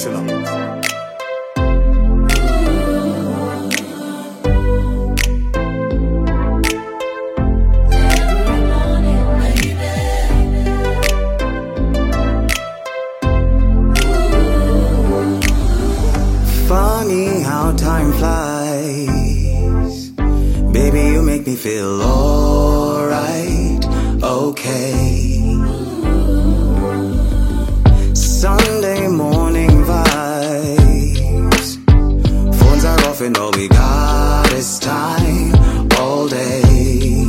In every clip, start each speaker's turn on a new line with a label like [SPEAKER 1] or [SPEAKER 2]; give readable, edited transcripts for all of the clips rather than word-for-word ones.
[SPEAKER 1] you know.
[SPEAKER 2] Funny how time flies. Baby, you make me feel alright, okay. Sunday morning vibes. Phones are off and all we got is time all day.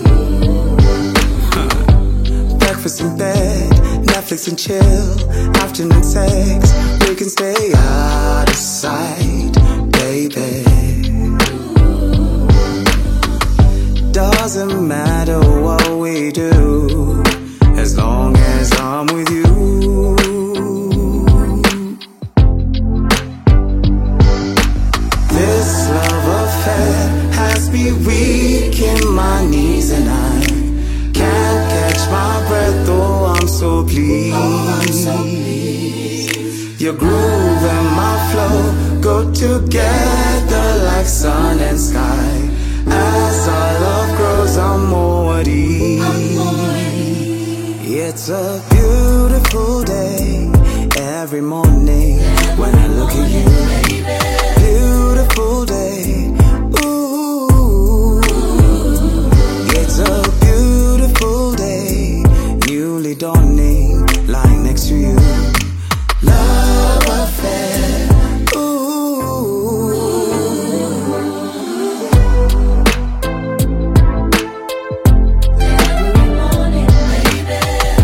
[SPEAKER 2] Breakfast in bed, Netflix and chill. Afternoon sex, we can stay out of sight, baby. Doesn't matter what we do, as long as I'm with you. This love affair has me weak in my knees, and I can't catch my breath, though I'm so pleased. Your groove and my flow go together like sun and sky. As our love grows, I'm more at ease. It's a beautiful day every morning when I look at you. Beautiful day, ooh. It's a beautiful day, newly dawning, lying next to you. Love affair, ooh.
[SPEAKER 3] Every morning, baby.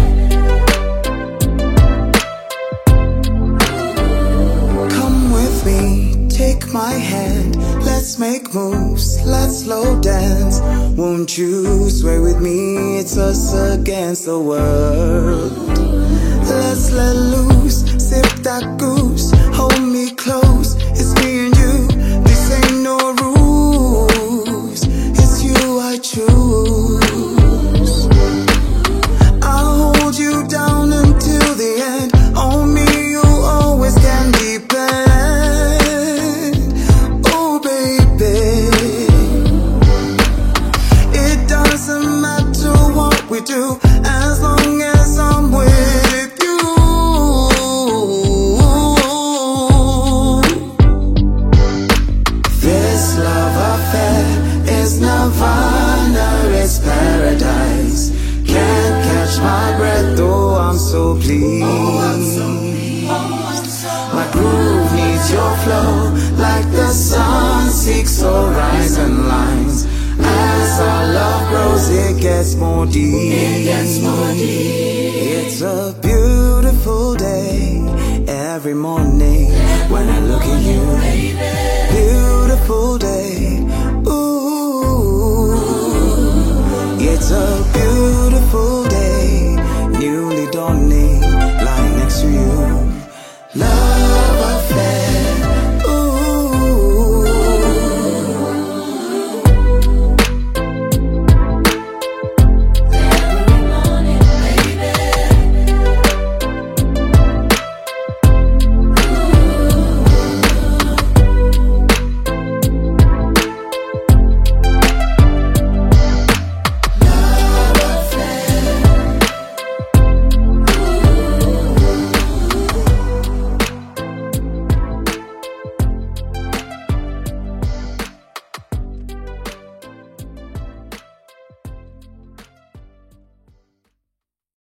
[SPEAKER 2] Come with me, take my hand. Let's make moves, let's slow dance. Won't you sway with me? It's us against the world. Let's let loose, sip that goose. Hold me close, it's me and you. This ain't no rules, it's you I choose. I'll hold you down until the end. On me you always can depend. Oh baby, it doesn't matter what we do, as long as I'm with you. This love affair is nirvana, it's paradise. Can't catch my breath, though I'm so pleased. My groove needs your flow, like the sun seeks horizon lines. As our love grows, it gets more deep. It's a beautiful day every morning when I look at you. Beautiful day, ooh. It's a beautiful